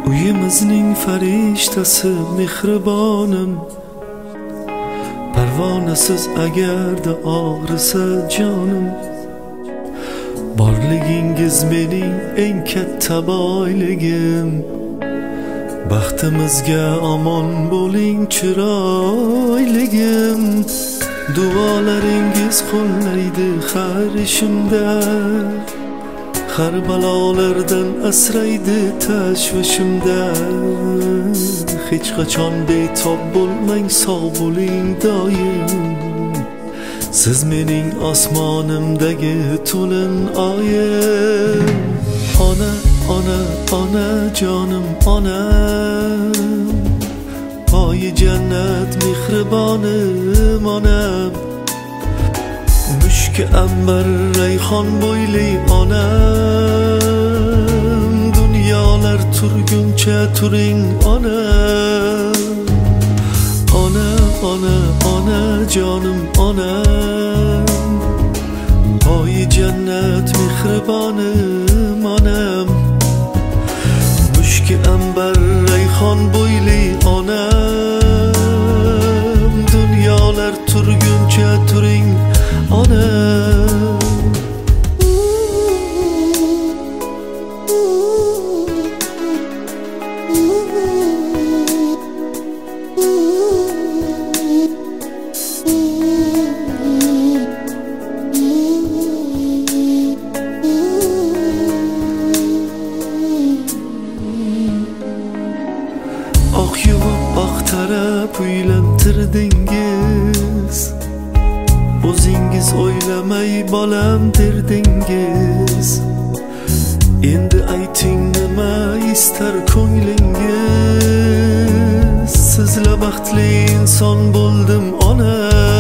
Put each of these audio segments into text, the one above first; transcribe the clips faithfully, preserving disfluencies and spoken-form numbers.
uyimizning farishtasi mehribonim, parvonasiz agarda og'risa jonim, borligingiz mening eng katta boyligim. Baxtimizga omon bo'ling chiroyligim, duolaringiz qo'llaydi har ishimda, har balolardan asraydi tashvishimda. Hech qachon betob bo'lmang, sog' bo'ling doim, siz mening osmonimdagi to'lin oyim. Ona, ona, ona jonim onam, poyi jannat mehribonim onam, mushki ambar rayhon bo'yli onam, dunyolar turguncha turing onam. Ona, ona, ona jonim onam, poyi jannat mehribonim onam, mushki ambar rayhon bo'yli onam, dunyolar turguncha turing onam. Oq yuvib oq tarab uylantirdingiz, o'zingiz o'ylamay bolam derdingiz. Endi ayting nima istar ko'nglingiz, sizla baxtli inson bo'ldim ona.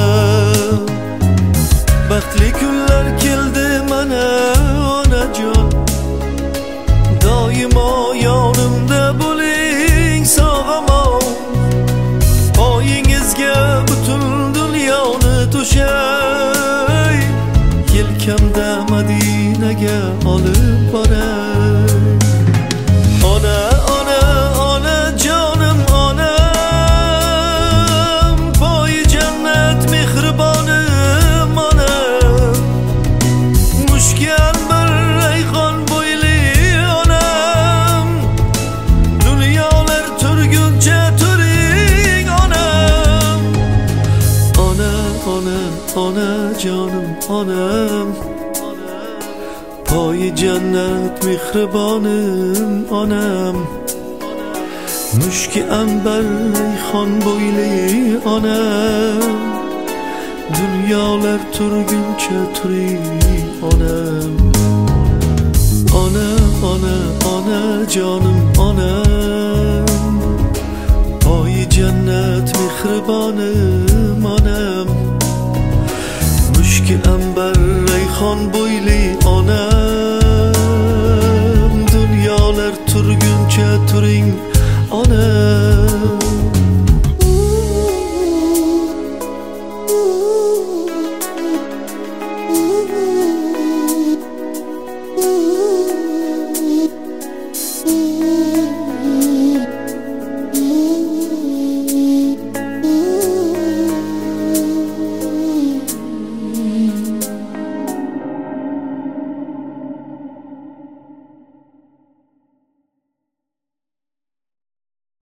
Baxtli kunlar keldi mana onajon, doimo yonimda bo'ling sog'-omon. Poyingizga butun dunyoni to'shay, yelkamda Madinaga olib boray. Ona, ona, ona jonim onam, poyi jannat mehribonim onam, mushki anbar rayhon bo'yli onam, dunyolar turguncha turing onam. Ona, ona, ona jonim onam, poyi jannat mehribonim onam, mushki ambar rayhon bo'yli onam, dunyolar turguncha turing onam. Ona, ona, ona jonim onam, poyi jannat mehribonim onam, mushki ambar rayhon bo'yli onam, dunyolar turguncha turing onam.